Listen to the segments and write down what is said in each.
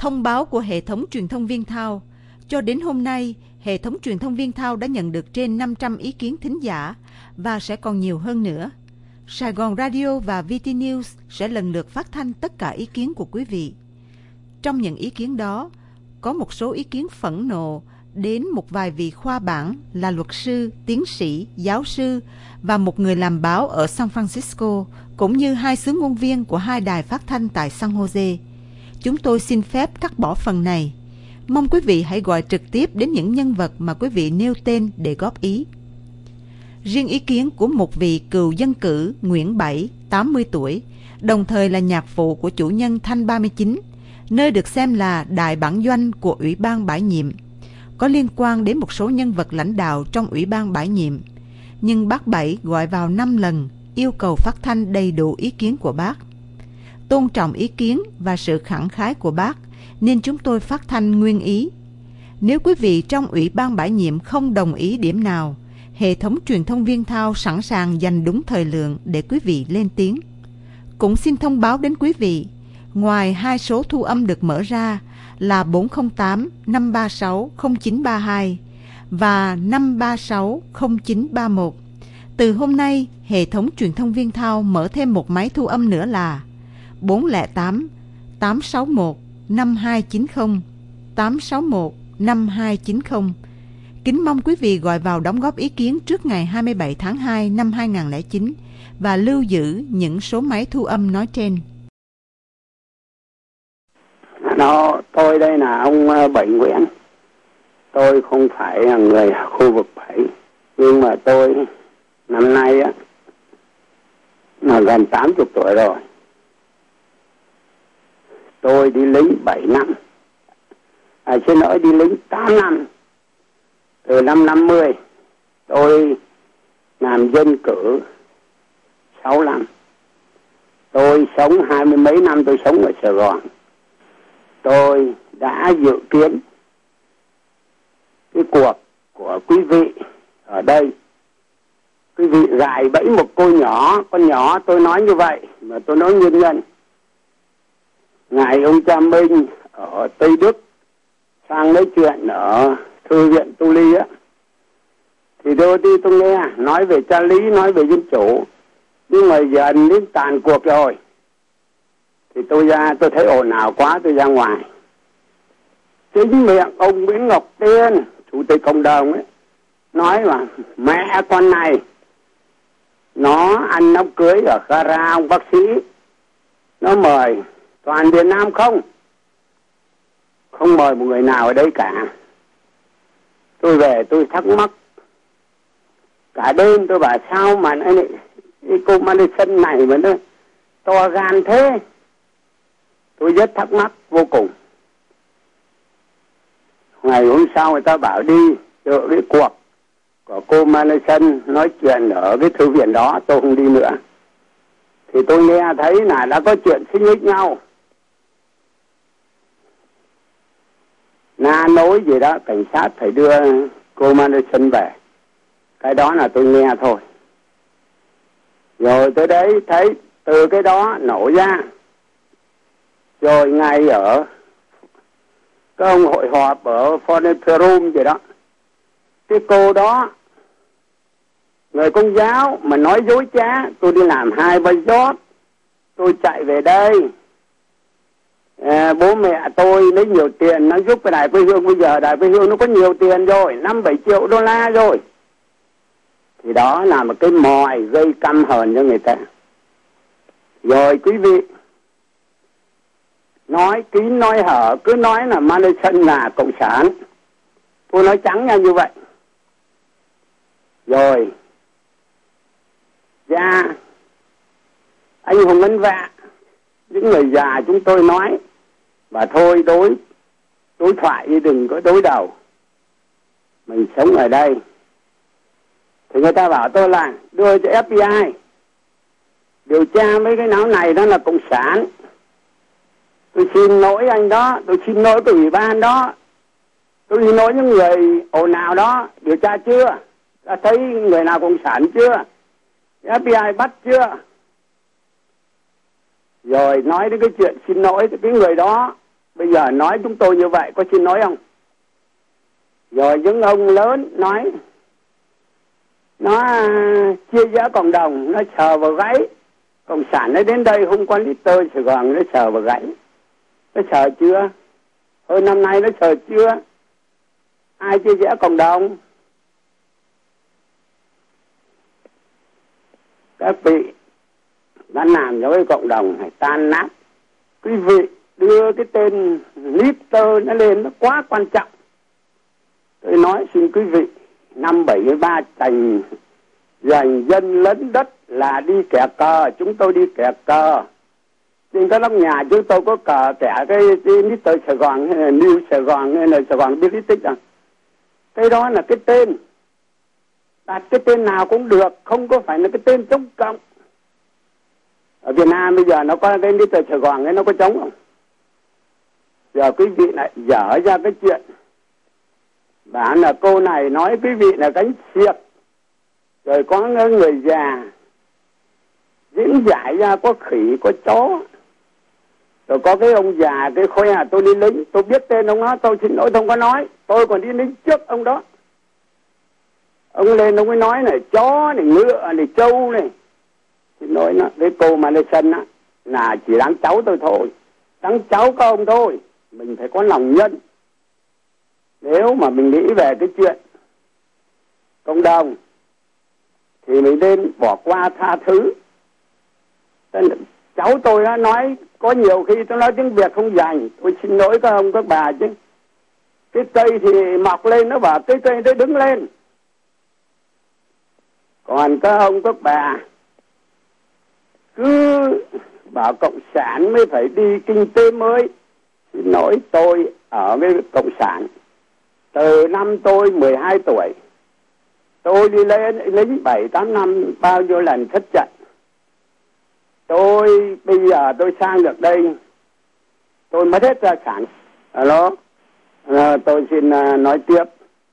Thông báo của hệ thống truyền thông Viên Thao. Cho đến hôm nay, hệ thống truyền thông Viên Thao đã nhận được trên 500 ý kiến thính giả và sẽ còn nhiều hơn nữa. Sài Gòn Radio và VT News sẽ lần lượt phát thanh tất cả ý kiến của quý vị. Trong những ý kiến đó, có một số ý kiến phẫn nộ đến một vài vị khoa bảng là luật sư, tiến sĩ, giáo sư và một người làm báo ở San Francisco, cũng như 2 xướng ngôn viên của 2 đài phát thanh tại San Jose. Chúng tôi xin phép cắt bỏ phần này. Mong quý vị hãy gọi trực tiếp đến những nhân vật mà quý vị nêu tên để góp ý. Riêng ý kiến của một vị cựu dân cử Nguyễn Bảy, 80 tuổi, đồng thời là nhạc phụ của chủ nhân Thanh 39, nơi được xem là đại bản doanh của Ủy ban bãi nhiệm, có liên quan đến một số nhân vật lãnh đạo trong Ủy ban bãi nhiệm. Nhưng bác Bảy gọi vào 5 lần, yêu cầu phát thanh đầy đủ ý kiến của bác. Tôn trọng ý kiến và sự khẳng khái của bác, nên chúng tôi phát thanh nguyên ý. Nếu quý vị trong Ủy ban bãi nhiệm không đồng ý điểm nào, hệ thống truyền thông Viên Thao sẵn sàng dành đúng thời lượng để quý vị lên tiếng. Cũng xin thông báo đến quý vị, ngoài 2 số thu âm được mở ra là 408 536 0932 và 536 0931, từ hôm nay, hệ thống truyền thông Viên Thao mở thêm một máy thu âm nữa là 408 861 5290 861 5290. Kính mong quý vị gọi vào đóng góp ý kiến trước ngày 27 tháng 2 năm 2009 và lưu giữ những số máy thu âm nói trên. Tôi đây là ông Bảy Nguyễn. Tôi không phải là người khu vực 7, nhưng mà tôi năm nay á là gần 80 tuổi rồi. Tôi đi lính 7 năm. Xin lỗi, đi lính 8 năm. Từ năm 50 tôi làm dân cử 6 năm. Tôi sống 20 mấy năm tôi sống ở Sài Gòn. Tôi đã dự kiến cái cuộc của quý vị ở đây. Quý vị gài bẫy một cô nhỏ, con nhỏ tôi nói như vậy, mà tôi nói nguyên nhân. Ngài ông cha Minh ở Tây Đức sang nói chuyện ở Thư viện Tu Ly á, thì đôi khi tôi nghe nói về cha lý, nói về dân chủ, nhưng mà dần đến tàn cuộc rồi thì tôi ra, tôi thấy ồn ào quá, tôi ra ngoài. Chính miệng ông Nguyễn Ngọc Tiên, chủ tịch cộng đồng ấy, nói mà mẹ con này nó ăn đám cưới ở Gara ông bác sĩ, nó mời toàn Việt Nam không mời một người nào ở đây cả. Tôi về tôi thắc mắc cả đêm, tôi bảo sao mà cái cô Madison này mà nó to gan thế. Tôi rất thắc mắc vô cùng. Ngày hôm sau người ta bảo đi dự cái cuộc của cô Madison nói chuyện ở cái thư viện đó, tôi không đi nữa. Thì tôi nghe thấy là đã có chuyện xích mích nhau, na nối gì đó, cảnh sát phải đưa cô Madison về. Cái đó là tôi nghe thôi. Rồi tới đấy thấy từ cái đó nổ ra. Rồi ngay ở cái ông hội họp ở Forum gì đó, cái cô đó người Công giáo mà nói dối trá, tôi đi làm 2-3 job, tôi chạy về đây. Bố mẹ tôi lấy nhiều tiền, nó giúp cái Đài Quê Hương. Bây giờ Đài Quê Hương nó có nhiều tiền rồi, 5-7 triệu đô la rồi. Thì đó là một cái mồi gây căm hờn cho người ta. Rồi quý vị nói kín nói hở, cứ nói là Madison là cộng sản. Tôi nói trắng ra như vậy. Rồi ra anh hùng ân vạ, những người già chúng tôi nói và thôi đối thoại đi, đừng có đối đầu. Mình sống ở đây. Thì người ta bảo tôi là đưa cho FBI điều tra mấy cái não này, đó là cộng sản. Tôi xin lỗi anh đó, tôi xin lỗi cái ủy ban đó, tôi xin lỗi những người ồn ào đó. Điều tra chưa? Đã thấy người nào cộng sản chưa? FBI bắt chưa? Rồi nói đến cái chuyện xin lỗi, cái người đó bây giờ nói chúng tôi như vậy có xin nói không? Rồi những ông lớn nói nó chia rẽ cộng đồng, nó sờ vào gáy. Cộng sản nó đến đây không có Little Sài Gòn, nó sờ vào gáy. Nó sờ chưa? Hơn năm nay nó sờ chưa? Ai chia rẽ cộng đồng? Các vị đã làm cho cái cộng đồng này tan nát. Quý vị đưa cái tên Little nó lên, nó quá quan trọng. Tôi nói xin quý vị, năm 73 giành dân lấn đất là đi kẻ cờ, chúng tôi đi kẻ cờ. Trên các nóc nhà chúng tôi có cờ kẻ cái Little Sài Gòn hay là New Sài Gòn hay là Sài Gòn British à. Cái đó là cái tên. Đặt cái tên nào cũng được, không có phải là cái tên chống cộng. Ở Việt Nam bây giờ nó có cái Little Sài Gòn ấy, nó có chống không? Giờ quý vị lại dở ra cái chuyện bảo là cô này nói quý vị là cánh xiệc, rồi có người già diễn giải ra có khỉ có chó, rồi có cái ông già cái khoe tôi đi lính, tôi biết tên ông đó, tôi xin lỗi không có nói, tôi còn đi lính trước ông đó. Ông lên ông mới nói này, chó này, ngựa này, trâu này. Xin lỗi nó, cái cô mà lên sân á là chỉ đáng cháu tôi thôi, đáng cháu các ông thôi. Mình phải có lòng nhân. Nếu mà mình nghĩ về cái chuyện cộng đồng thì mình nên bỏ qua tha thứ. Cháu tôi đã nói, có nhiều khi tôi nói tiếng Việt không dành, tôi xin lỗi các ông các bà chứ. Cái cây thì mọc lên, nó bảo cái cây nó đứng lên. Còn các ông các bà cứ bảo cộng sản mới phải đi kinh tế mới. Xin lỗi, tôi ở với cộng sản từ năm tôi 12 tuổi. Tôi đi lên lính 7-8 năm, bao nhiêu lần thất trận. Tôi bây giờ tôi sang được đây, tôi mất hết gia sản. Alo, tôi xin nói tiếp.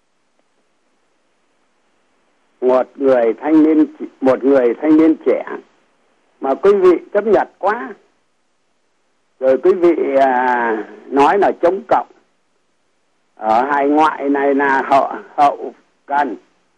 Một người thanh niên trẻ mà quý vị chấp nhận quá, rồi quý vị nói là chống cộng. Ở hải ngoại này là hậu cần,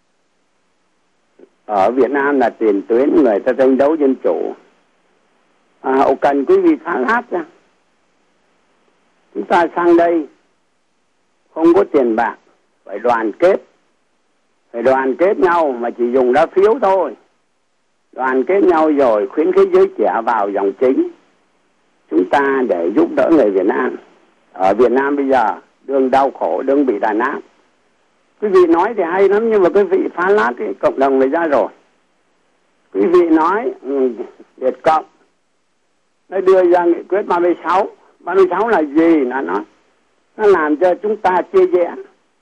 ở Việt Nam là tiền tuyến, người ta tranh đấu dân chủ. Hậu cần quý vị phá lát ra. Chúng ta sang đây không có tiền bạc, phải đoàn kết. Phải đoàn kết nhau mà chỉ dùng lá phiếu thôi. Đoàn kết nhau rồi khuyến khích giới trẻ vào dòng chính. Chúng ta để giúp đỡ người Việt Nam. Ở Việt Nam bây giờ đương đau khổ, đương bị đàn áp. Quý vị nói thì hay lắm, nhưng mà quý vị phá lát cái cộng đồng này ra rồi. Quý vị nói Việt Cộng nó đưa ra nghị quyết 36. 36 là gì? Là nó làm cho chúng ta chia rẽ.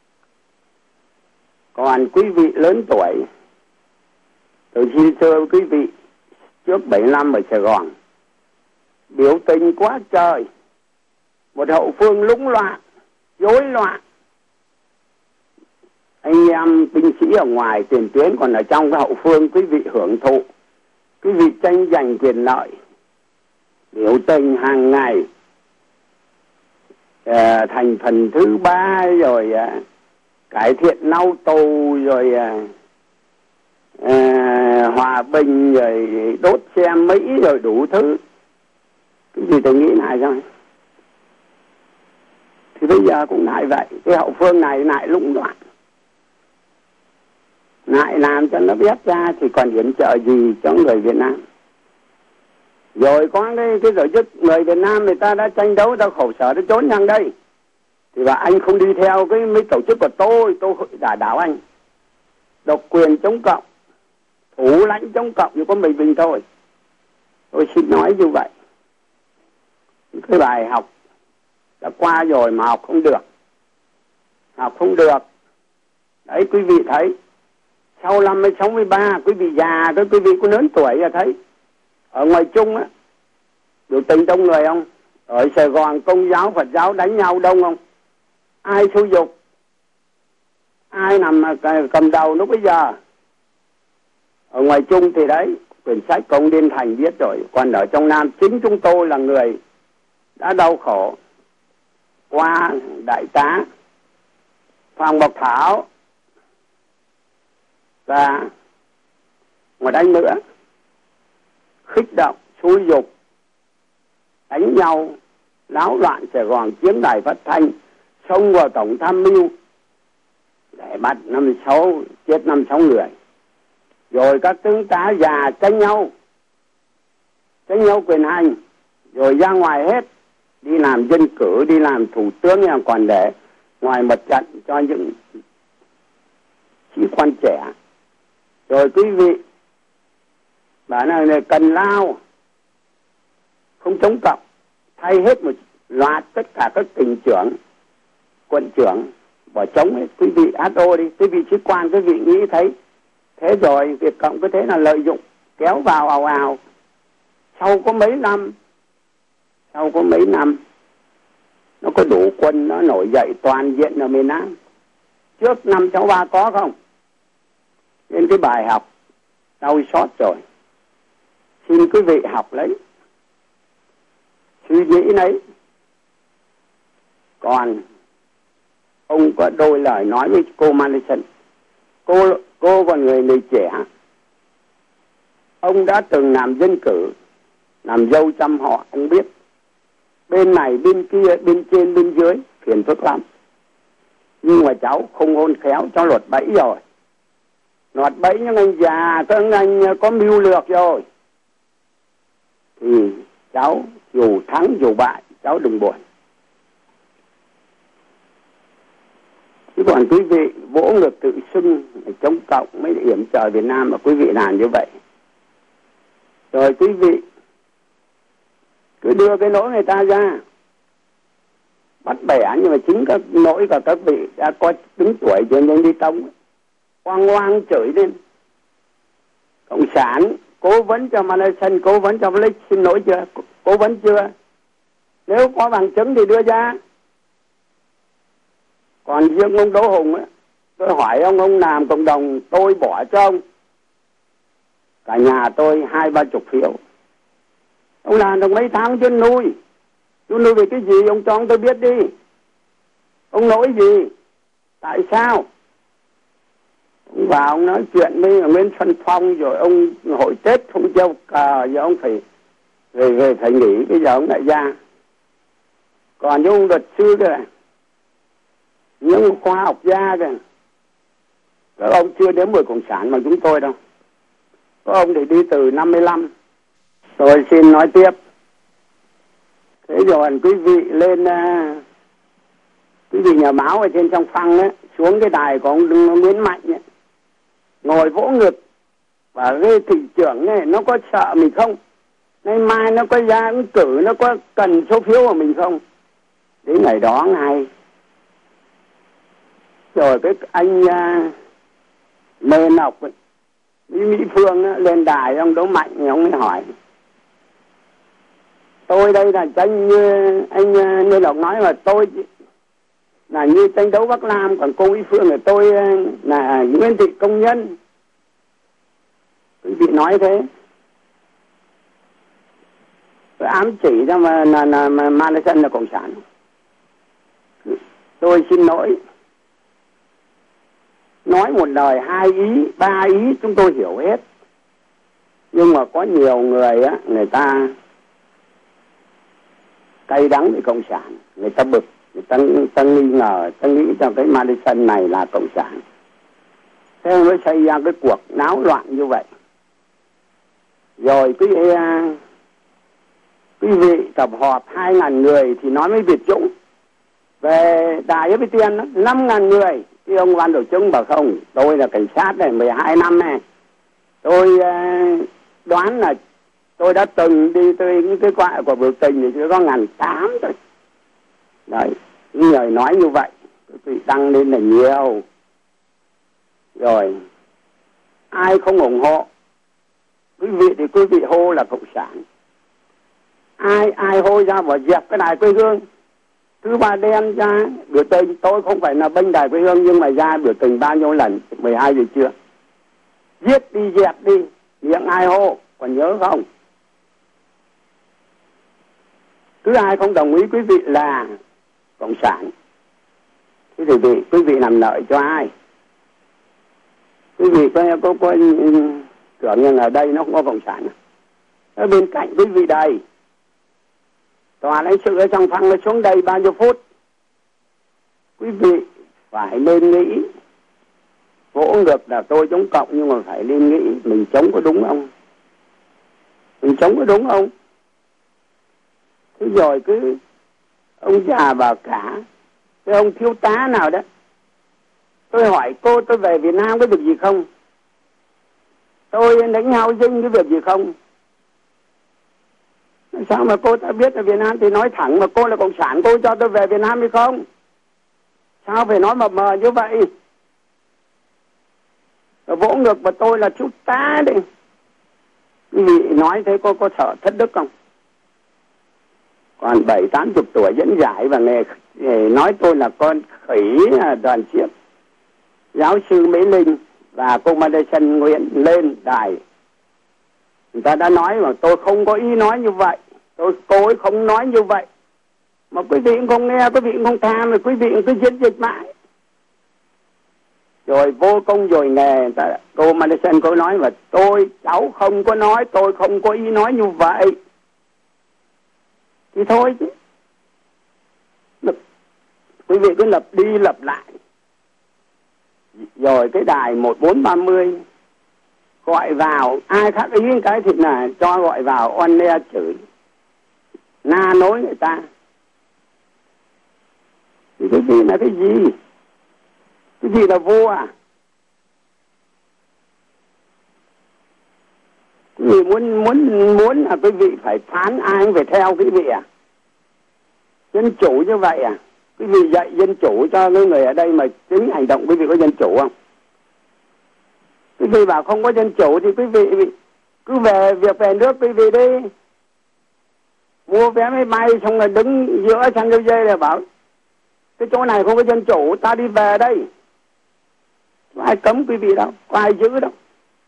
Còn quý vị lớn tuổi, tôi xin thưa quý vị, trước 7 năm ở Sài Gòn biểu tình quá trời, một hậu phương lũng loạn, rối loạn. Anh em binh sĩ ở ngoài tiền tuyến, còn ở trong cái hậu phương quý vị hưởng thụ, quý vị tranh giành quyền lợi, biểu tình hàng ngày. Thành phần thứ 3 rồi cải thiện lau tù, rồi hòa bình, rồi đốt xe Mỹ, rồi đủ thứ. Cái gì tôi nghĩ lại rồi. Thì bây giờ cũng lại vậy, cái hậu phương này lại lũng loạn, lại làm cho nó bét ra, thì còn yểm trợ gì cho người Việt Nam. Rồi có cái tổ chức người Việt Nam người ta đã tranh đấu, ta khổ sở, nó trốn sang đây, thì bảo anh không đi theo cái mấy tổ chức của tôi đã đảo anh. Độc quyền chống cộng, thủ lãnh chống cộng, chỉ có mình thôi. Tôi xin nói như vậy. Cái bài học đã qua rồi mà học không được. Học không được. Đấy, quý vị thấy, sau năm 63, quý vị già, quý vị có lớn tuổi là thấy. Ở ngoài Trung á, biểu tình đông người không? Ở Sài Gòn Công giáo, Phật giáo đánh nhau đông không? Ai xúi dục? Ai nằm cầm đầu lúc bây giờ? Ở ngoài Trung thì đấy, quyển sách Công Liên Thành viết rồi. Còn ở trong Nam, chính chúng tôi là người đã đau khổ. qua đại tá Phạm Ngọc Thảo và một anh nữa khích động, xúi dục, đánh nhau, náo loạn Sài Gòn, chiếm đài phát thanh, xông vào tổng tham mưu để bắt 56, chết 56 người. Rồi các tướng tá già tranh nhau quyền hành, rồi ra ngoài hết, đi làm dân cử, đi làm thủ tướng, còn để ngoài mặt trận cho những sĩ quan trẻ. Rồi quý vị bảo là cần lao, không chống cộng, thay hết một loạt tất cả các tỉnh trưởng, quận trưởng bỏ chống hết. Quý vị HO đi, quý vị sĩ quan, quý vị nghĩ thấy thế rồi Việt Cộng có thế là lợi dụng kéo vào ào ào. Sau có mấy năm nó có đủ quân, nó nổi dậy toàn diện ở miền Nam. Trước năm 63 có không? Nên cái bài học đau xót rồi, xin quý vị học lấy, suy nghĩ lấy. Còn ông có đôi lời nói với cô Madison. Cô còn người trẻ, ông đã từng làm dân cử, làm dâu trăm họ, ông biết bên này bên kia, bên trên bên dưới phiền phức lắm. Nhưng mà cháu không khôn khéo, cháu lọt bẫy rồi. Lọt bẫy những anh già, các anh có mưu lược rồi thì cháu dù thắng dù bại cháu đừng buồn. Chứ còn quý vị vỗ ngực tự xưng chống cộng mới yểm trợ Việt Nam mà quý vị làm như vậy. Rồi quý vị cứ đưa cái lỗi người ta ra bắt bẻ, nhưng mà chính các lỗi của các vị đã có đứng tuổi cho nên đi tông oang chửi lên. Cộng sản cố vấn cho Madison, cố vấn cho Blake, xin lỗi chưa? Cố vấn chưa? Nếu có bằng chứng thì đưa ra. Còn riêng ông Đỗ Hùng ấy, tôi hỏi ông làm cộng đồng, tôi bỏ cho ông cả nhà tôi 20-30 phiếu. Ông làm được mấy tháng chứ nuôi về cái gì? Ông cho ông tôi biết đi. Ông lỗi gì? Tại sao? Ông vào ông nói chuyện với Nguyễn Xuân Phong, rồi ông hội Tết không treo cờ, giờ ông phải nghỉ, bây giờ ông lại ra. Còn những ông luật sư kìa, những khoa học gia kìa, các ông chưa đến buổi cộng sản mà chúng tôi đâu. Các ông thì đi từ 55. Tôi xin nói tiếp. Thế rồi quý vị lên, quý vị nhà báo ở trên trong phăng ấy, xuống cái đài của ông Nguyễn Mạnh ấy, ngồi vỗ ngực và gây thị trưởng này, nó có sợ mình không? Nay mai nó có ra ứng cử, nó có cần số phiếu của mình không? Đến ngày đó ngay. Rồi cái anh Lê Ngọc ấy, Mỹ Phương ấy, lên đài ông Đỗ Mạnh, ông mới hỏi tôi đây là tranh như anh Lê Ngọc nói, mà tôi là như tranh đấu Bắc Nam, còn cô Mỹ Phương là tôi là Nguyễn Thị Công Nhân. Quý vị nói thế, tôi ám chỉ ra mà là Madison là cộng sản. Tôi xin lỗi, nói một lời 2 ý 3 ý chúng tôi hiểu hết, nhưng mà có nhiều người á, người ta cay đắng với cộng sản, người ta bực, người ta nghi ngờ, người ta nghĩ rằng cái Madison này là cộng sản, thế mới xây ra cái cuộc náo loạn như vậy. Rồi quý vị tập họp 2.000 người thì nói với Việt Dũng về đài FPTN 5.000 người. Thì ông Văn Tổ Trứng bảo không, tôi là cảnh sát này 12 năm này, tôi đoán là tôi đã từng đi tới những cái quại của biểu tình thì chỉ có 1.800 thôi. Đấy, những người nói như vậy quý vị đăng lên là nhiều. Rồi ai không ủng hộ quý vị thì quý vị hô là cộng sản. Ai hô ra và dẹp cái đài quê hương. Thứ ba đem ra biểu tình, tôi không phải là bênh đài quê hương, nhưng mà ra biểu tình bao nhiêu lần, 12 giờ trưa, giết đi, dẹp đi, miệng ai hô, còn nhớ không? Thứ hai không đồng ý quý vị là cộng sản. Thế thì quý vị làm lợi cho ai? Quý vị có tưởng như ở đây nó không có cộng sản. Ở bên cạnh quý vị đây, tòa lãnh sự ở trong phăng nó xuống đây bao nhiêu phút. Quý vị phải nên nghĩ, vỗ ngực là tôi chống cộng, nhưng mà phải nên nghĩ mình chống có đúng không? Mình chống có đúng không? Thế rồi cứ ông già bà cả, cái ông thiếu tá nào đó, tôi hỏi cô tôi về Việt Nam có việc gì không? Tôi đánh hao dinh cái việc gì không? Sao mà cô ta biết ở Việt Nam thì nói thẳng, mà cô là cộng sản cô cho tôi về Việt Nam hay không? Sao phải nói mập mờ như vậy? Rồi vỗ ngực mà tôi là thiếu tá đi. Quý vị nói thế có sợ thất đức không? Còn 70-80 tuổi dẫn giải và nghề nói tôi là con khỉ đoàn chiếc. Giáo sư Mỹ Linh và cô Madison Nguyễn lên đài, người ta đã nói mà tôi không có ý nói như vậy, cô ấy không nói như vậy, mà quý vị cũng không nghe, quý vị cũng không tham, rồi quý vị cũng cứ diễn dịch mãi. Rồi vô công rồi nghề, cô Madison cô nói mà cháu không có nói, tôi không có ý nói như vậy. Thì thôi chứ. Quý vị cứ lập đi lập lại. Rồi cái đài 1430 gọi vào, ai khác ý cái thì là cho gọi vào on air chửi, na nối người ta. Thì cái gì là cái gì? Cái gì là vua à? Quý vị muốn là quý vị phải phán ai cũng phải theo quý vị à? Dân chủ như vậy à? Quý vị dạy dân chủ cho những người ở đây mà chính hành động quý vị có dân chủ không? Quý vị bảo không có dân chủ thì quý vị cứ về nước quý vị đi. Mua vé máy bay xong rồi đứng giữa San Jose là bảo cái chỗ này không có dân chủ, ta đi về đây. Có ai cấm quý vị đâu, có ai giữ đâu.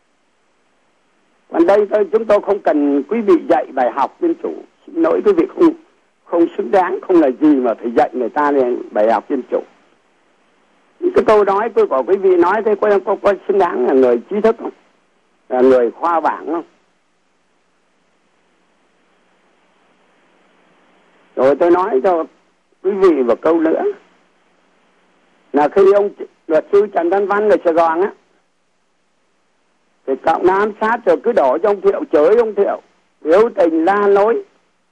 Còn đây chúng tôi không cần quý vị dạy bài học dân chủ. Xin lỗi quý vị không xứng đáng, không là gì mà phải dạy người ta bài học dân chủ. Cái câu nói của quý vị nói thế có xứng đáng là người trí thức không? Là người khoa bảng không? Rồi tôi nói cho quý vị một câu nữa. Là khi ông luật sư Trần Văn Văn ở Sài Gòn á, thì cộng nó ám sát rồi cứ đổ cho ông Thiệu, chửi ông Thiệu, biểu tình la lối.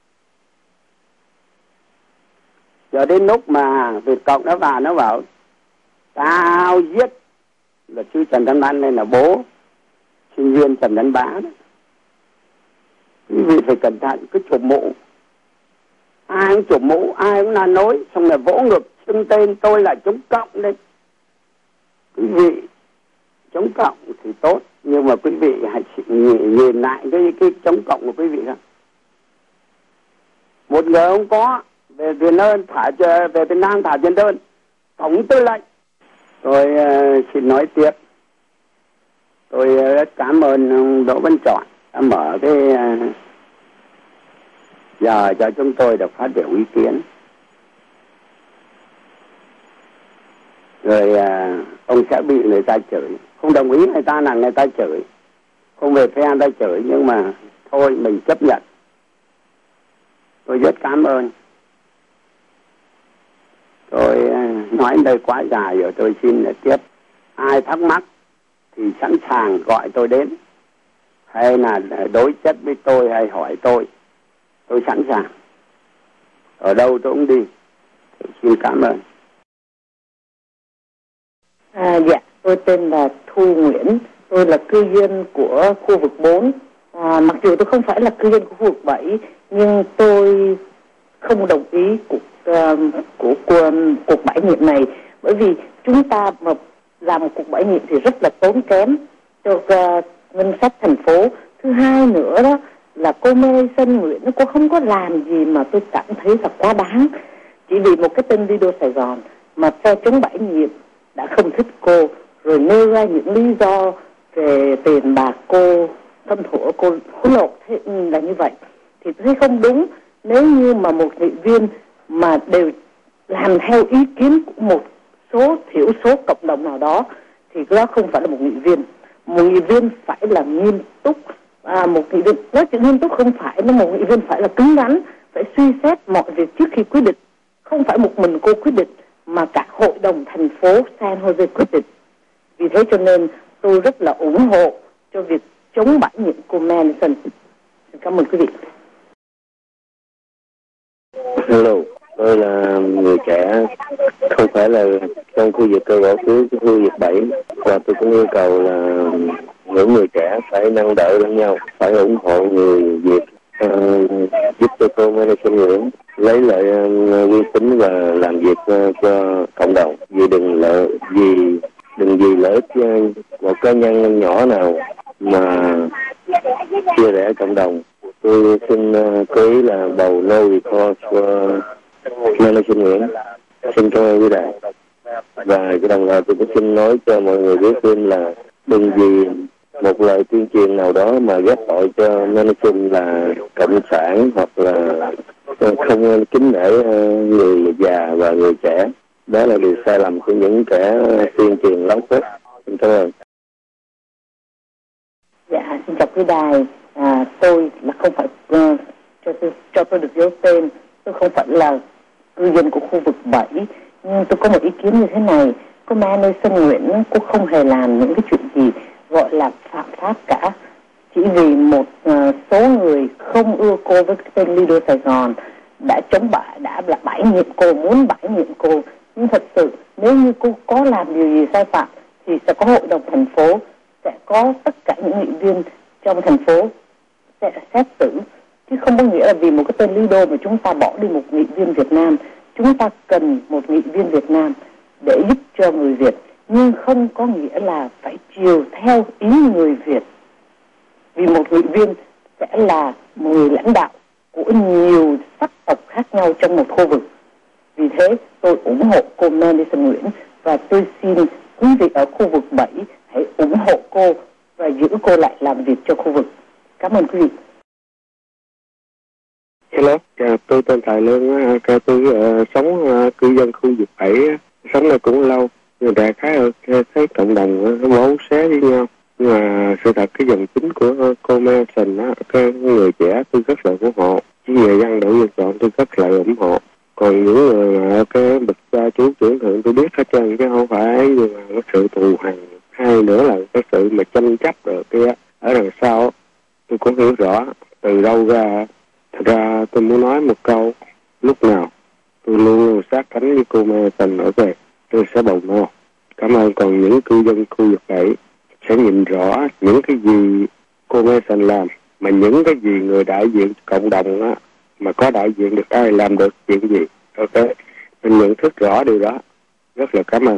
Giờ đến lúc mà Việt Cộng nó vào, nó bảo tao giết luật sư Trần Văn Văn, nên là bố sinh viên Trần Văn Bá đó. Quý vị phải cẩn thận, cứ chụp mũ, ai cũng chụp mũ, ai cũng la lối, xong rồi vỗ ngực xưng tên tôi là chống cộng đấy. Quý vị chống cộng thì tốt, nhưng mà quý vị hãy nhìn lại cái chống cộng của quý vị đó. Một người không có về Việt Nam thả trên đơn tổng tư lệnh. Tôi xin nói tiếp, tôi rất cảm ơn ông Đỗ Văn Chọn đã mở cái giờ cho chúng tôi được phát biểu ý kiến. Rồi ông sẽ bị người ta chửi, không đồng ý người ta là người ta chửi, không về phe người ta chửi, nhưng mà thôi mình chấp nhận. Tôi rất cảm ơn. Tôi nói đây quá dài rồi, tôi xin tiếp. Ai thắc mắc thì sẵn sàng gọi tôi đến, hay là đối chất với tôi hay hỏi tôi sẵn sàng. Ở đâu tôi cũng đi. Tôi xin cảm ơn. Dạ, tôi tên là Thu Nguyễn, tôi là cư dân của khu vực 4. Mặc dù tôi không phải là cư dân của khu vực 7, nhưng tôi không đồng ý cuộc bãi nhiệm này, bởi vì chúng ta mà làm một cuộc bãi nhiệm thì rất là tốn kém cho ngân sách thành phố. Thứ hai nữa đó là cô Madison Nguyễn cô không có làm gì mà tôi cảm thấy là quá đáng. Chỉ vì một cái tên Lido Sài Gòn mà phe chống bãi nhiệm đã không thích cô, rồi nêu ra những lý do về tiền bạc cô thâm thủa, cô hối lộ thế là như vậy thì tôi thấy không đúng. Nếu như mà một nghị viên mà đều làm theo ý kiến của một số thiểu số cộng đồng nào đó thì đó không phải là một nghị viên. Một nghị viên phải là nghiêm túc. Một nghị viên nói chuyện nghiêm túc không phải, nó một nghị viên phải là cứng rắn, phải suy xét mọi việc trước khi quyết định. Không phải một mình cô quyết định mà cả hội đồng thành phố San Jose quyết định. Vì thế cho nên tôi rất là ủng hộ cho việc chống bãi nhiệm cô Madison. Cảm ơn quý vị. Hello, tôi là người trẻ, không phải là trong khu vực cơ bỏ phiếu, khu vực 7, và tôi cũng yêu cầu là những người trẻ phải nâng đỡ lẫn nhau, phải ủng hộ người Việt, giúp cho cô Madison Nguyễn lấy lại uy tín và làm việc cho cộng đồng. Vì đừng vì lợi ích một cá nhân nhỏ nào mà chia rẽ cộng đồng. Tôi xin cố ý là bầu no recourse của Madison Nguyễn. Xin cảm ơn quý đài. Và cái đồng thời tôi cũng xin nói cho mọi người biết thêm là đừng vì một lời tuyên truyền nào đó mà ghép tội cho Madison là cộng sản hoặc là không kính nể người già và người trẻ. Đó là điều sai lầm của những kẻ tuyên truyền lóng phép. Xin cảm ơn. Dạ, xin chào quý đài. Tôi là không phải cho tôi được giấu tên. Tôi không phải là cư dân của khu vực 7, nhưng tôi có một ý kiến như thế này. Cô Madison Nguyễn cô không hề làm những cái chuyện gì gọi là phạm pháp cả. Chỉ vì một số người không ưa cô với tên Leader Sài Gòn đã bãi nhiệm cô, muốn bãi nhiệm cô. Nhưng thật sự nếu như cô có làm điều gì sai phạm thì sẽ có hội đồng thành phố, sẽ có tất cả những nghị viên trong thành phố sẽ xét xử, chứ không có nghĩa là vì một cái tên Lido mà chúng ta bỏ đi một nghị viên Việt Nam. Chúng ta cần một nghị viên Việt Nam để giúp cho người Việt, nhưng không có nghĩa là phải chiều theo ý người Việt, vì một nghị viên sẽ là một người lãnh đạo của nhiều sắc tộc khác nhau trong một khu vực. Vì thế tôi ủng hộ cô Madison Nguyễn, và tôi xin quý vị ở khu vực 7 hãy ủng hộ cô và giữ cô lại làm việc cho khu vực. Cảm ơn quý vị. Hello, tôi tên Tài Lương, tôi sống cư dân khu vực 7, sống đây cũng lâu, nhưng đại khái ở thấy cộng đồng nó bố xé với nhau. Nhưng mà sự thật cái dòng chính của cô Madison đó, cái người trẻ tôi rất là ủng hộ, chứ người dân đủ lựa chọn tôi rất là ủng hộ. Còn những người mà cái bậc cha chú trưởng thượng tôi biết hết trơn, chứ không phải nhưng mà cái sự thù hằn, hay nữa là cái sự mà tranh chấp rồi kia ở đằng sau tôi cũng hiểu rõ từ đâu ra. Thật ra tôi muốn nói một câu, lúc nào tôi luôn luôn sát cánh với cô Madison ở về, tôi sẽ bầu no. Cảm ơn. Còn những cư dân khu vực 7 sẽ nhìn rõ những cái gì cô Madison làm, mà những cái gì người đại diện cộng đồng á, mà có đại diện được ai làm được chuyện gì. Ok, mình nhận thức rõ điều đó. Rất là cảm ơn.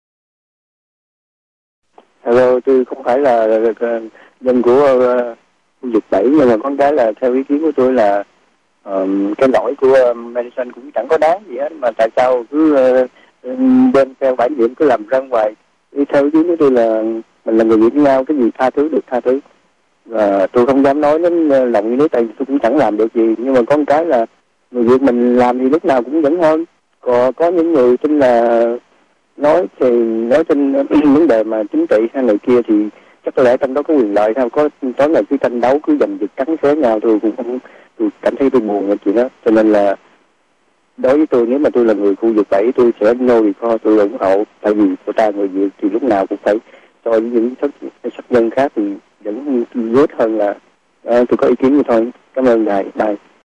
Hello, tôi không phải là dân của khu vực 7, nhưng mà con cái là theo ý kiến của tôi là cái lỗi của Madison cũng chẳng có đáng gì hết, mà tại sao cứ bên theo bãi nhiệm cứ làm răng hoài. Theo ý kiến của tôi là mình là người Việt nhau, cái gì tha thứ được tha thứ, và tôi không dám nói đến lòng như thế, tại tôi cũng chẳng làm được gì. Nhưng mà con cái là người Việt mình làm thì lúc nào cũng vẫn hơn. Có những người tin là nói trên vấn đề mà chính trị hay này kia thì chắc có lẽ trong đó có quyền lợi sao, có tối ngày cứ tranh đấu, cứ giành giật cắn xé nhau. Tôi cũng không, tôi cảm thấy tôi buồn về chuyện đó. Cho nên là đối với tôi, nếu mà tôi là người khu vực 7, tôi sẽ no recourse, tôi ủng hộ. Tại vì của ta người Việt thì lúc nào cũng phải cho những sắc nhân khác thì vẫn tốt hơn là tôi có ý kiến như thôi. Cảm ơn ngài. Bye.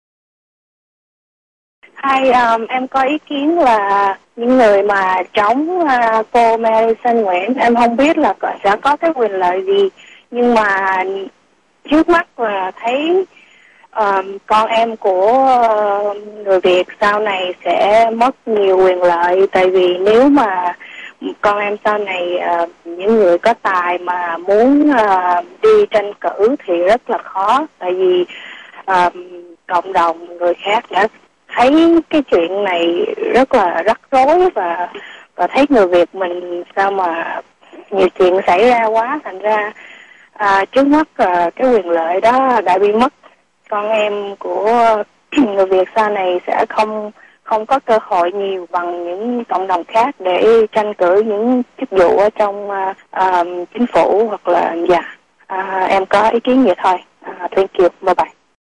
Em có ý kiến là những người mà chống cô Madison Nguyễn, em không biết là sẽ có cái quyền lợi gì, nhưng mà trước mắt là thấy con em của người Việt sau này sẽ mất nhiều quyền lợi. Tại vì nếu mà con em sau này những người có tài mà muốn đi tranh cử thì rất là khó, tại vì cộng đồng người khác đã thấy cái chuyện này rất là rắc rối, và thấy người Việt mình sao mà nhiều chuyện xảy ra quá, thành ra trước mắt cái quyền lợi đó đã bị mất. Con em của người Việt sau này sẽ không không có cơ hội nhiều bằng những cộng đồng khác để tranh cử những chức vụ ở trong chính phủ hoặc là em có ý kiến vậy thôi. Thank you, bye bye.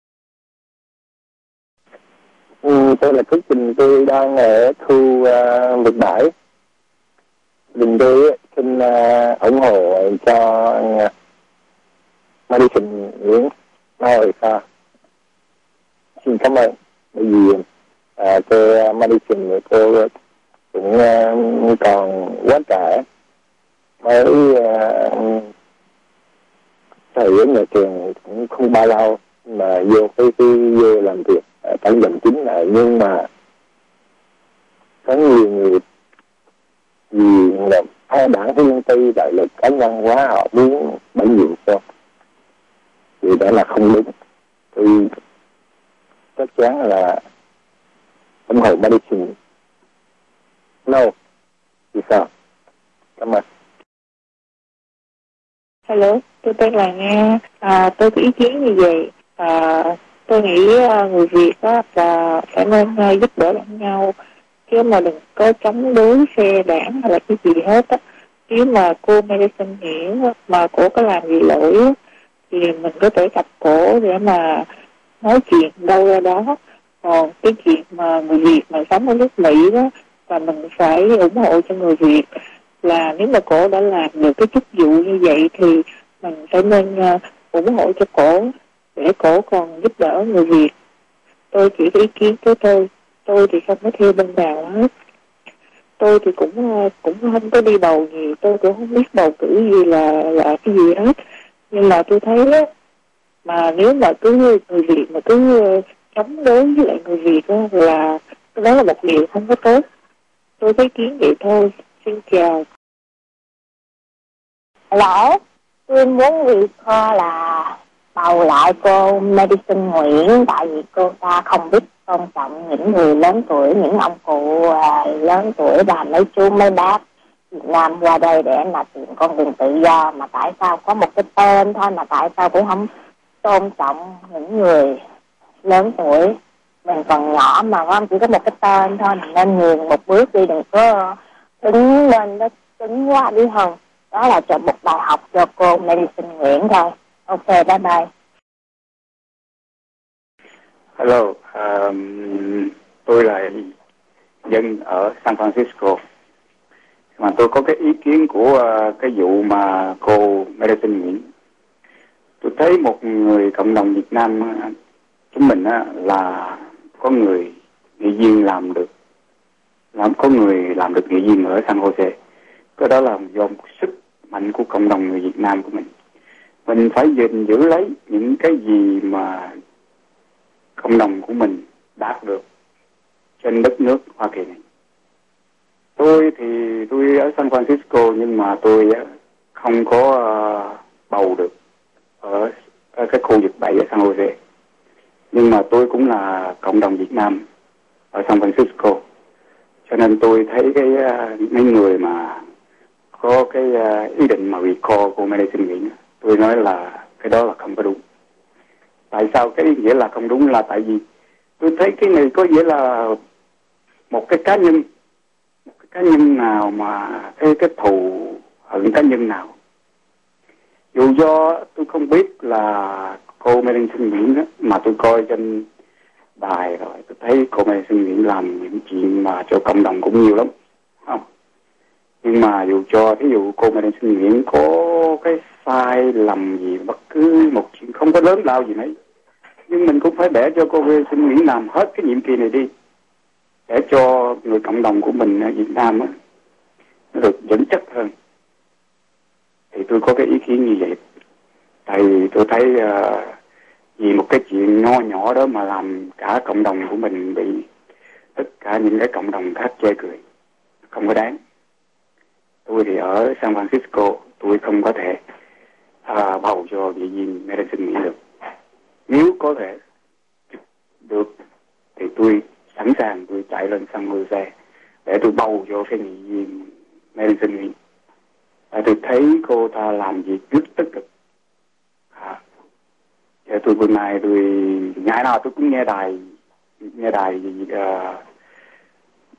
Tôi là Phước Trình, tôi đang ở khu vực bãi. Mình tôi xin ủng hộ cho Madison Nguyễn nói sao. Xin cảm ơn. Bởi vì cô Madison cô cũng còn quá trẻ, mới thời ở nhà trường cũng không bao lâu mà vô vô làm việc ở tổng giám chính này, nhưng mà có nhiều người vì là hai đảng thiên ty đại lực cá nhân quá, họ muốn bãi nhiệm cho thì đó là không đúng. Tôi chắc chắn là ủng hộ Madison. No, thì sao? Cảm ơn. Hello, tôi tên là Nga. Tôi có ý kiến như vậy. Tôi nghĩ người Việt là phải nên giúp đỡ lẫn nhau, chứ mà đừng có chống đối phe đảng hay là cái gì hết á. Nếu mà cô Madison hiểu mà cổ có làm gì lỗi á, thì mình có thể gặp cổ để mà nói chuyện đâu ra đó. Còn cái chuyện mà người Việt mà sống ở nước Mỹ đó, và mình phải ủng hộ cho người Việt, là nếu mà cổ đã làm được cái chức vụ như vậy thì mình phải nên ủng hộ cho cổ để cổ còn giúp đỡ người Việt. Tôi chỉ có ý kiến của tôi thì không có theo bên nào hết. Tôi thì cũng không có đi bầu gì, tôi cũng không biết bầu cử gì là cái gì hết. Nhưng mà tôi thấy á, mà nếu mà cứ người Việt mà cứ chống đối với lại người Việt á, là đó là một điều không có tốt. Tôi thấy kiến vậy thôi. Xin chào. Hello, tôi muốn recall là bầu lại cô Madison Nguyễn, tại vì cô ta không biết tôn trọng những người lớn tuổi, những ông cụ lớn tuổi và mấy chú mấy bác Việt Nam qua đây để mà tìm con đường tự do, mà tại sao có một cái tên thôi mà tại sao cũng không tôn trọng những người lớn tuổi. Mình còn nhỏ mà không, chỉ có một cái tên thôi, mình nên nhường một bước đi, đừng có đứng lên đó cứng quá đi hơn. Đó là cho một bài học cho cô Madison Nguyễn thôi. Ok, bye bye. Hello, tôi là dân ở San Francisco. Mà tôi có cái ý kiến của cái vụ mà cô Madison Nguyễn. Tôi thấy một người cộng đồng Việt Nam chúng mình là có người nghị viên làm được, có người làm được nghị viên ở San Jose. Cái đó là do một sức mạnh của cộng đồng người Việt Nam của mình. Mình phải gìn giữ lấy những cái gì mà cộng đồng của mình đạt được trên đất nước Hoa Kỳ này. Tôi thì tôi ở San Francisco, nhưng mà tôi không có bầu được ở cái khu vực 7 ở San Jose. Nhưng mà tôi cũng là cộng đồng Việt Nam ở San Francisco, cho nên tôi thấy cái mấy người mà có cái ý định mà recall cô Madison Nguyễn, tôi nói là cái đó là không có đúng. Tại sao cái ý nghĩa là không đúng? Là tại vì tôi thấy cái này có nghĩa là một cái cá nhân nào mà cái thù hận cá nhân nào. Dù do tôi không biết là cô Madison Nguyễn đó, mà tôi coi trên đài rồi, tôi thấy cô Madison Nguyễn làm những chuyện mà cho cộng đồng cũng nhiều lắm, không? Nhưng mà dù cho thí dụ cô Madison Nguyễn có cái sai lầm gì, bất cứ một chuyện không có lớn lao gì mấy, nhưng mình cũng phải để cho cô Madison Nguyễn làm hết cái nhiệm kỳ này đi, để cho người cộng đồng của mình ở Việt Nam á, nó được vững chắc hơn. Thì tôi có cái ý kiến như vậy. Tại vì tôi thấy vì một cái chuyện nho nhỏ đó mà làm cả cộng đồng của mình bị tất cả những cái cộng đồng khác chê cười, không có đáng. Tôi thì ở San Francisco, tôi không có thể bầu cho vị viên Madison Nguyễn được. Nếu có thể được thì tôi sẵn sàng tôi chạy lên San Jose để tôi bầu cho cái nghị viên Madison Nguyễn. Tôi thấy cô ta làm việc rất tích cực. Tôi bữa nay tôi ngày nào tôi cũng nghe đài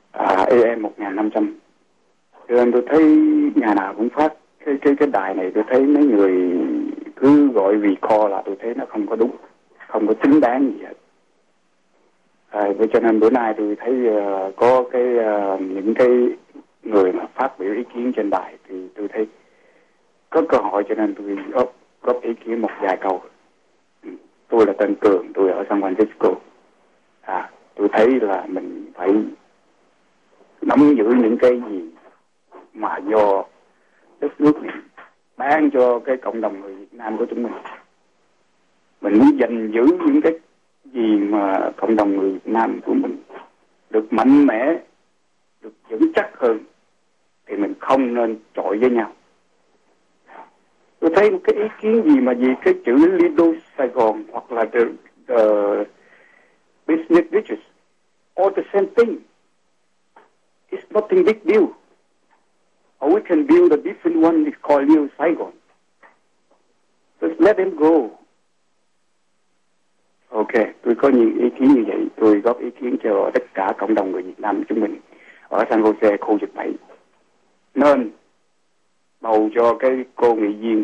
AM 1500. Cho nên tôi thấy ngày nào cũng phát cái đài này, tôi thấy mấy người cứ gọi recall là tôi thấy nó không có đúng, không có chính đáng gì hết. Vậy cho nên bữa nay tôi thấy có những cái người mà phát biểu ý kiến trên đài thì tôi thấy có cơ hội, cho nên tôi góp ý kiến một vài câu. Tôi là tên Cường, tôi ở San Francisco. Tôi thấy là mình phải nắm giữ những cái gì mà do đất nước này ban cho cái cộng đồng người Việt Nam của chúng mình. Mình muốn gìn giữ những cái gì mà cộng đồng người Việt Nam của mình được mạnh mẽ, được vững chắc hơn, thì mình không nên chọi với nhau. Tôi thấy một cái ý kiến gì mà vì cái chữ Lido Sài Gòn hoặc là the business riches, all the same thing. It's nothing big deal. Or we can build a different one, it's called Lido Saigon. Just let them go. Ok, tôi có những ý kiến như vậy. Tôi góp ý kiến cho tất cả cộng đồng người Việt Nam chúng mình ở San Jose khu vực 7 nên bầu cho cái cô nghị viên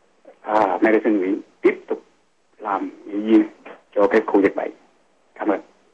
Madison Nguyễn tiếp tục làm nghị viên cho cái khu vực 7. Cảm ơn.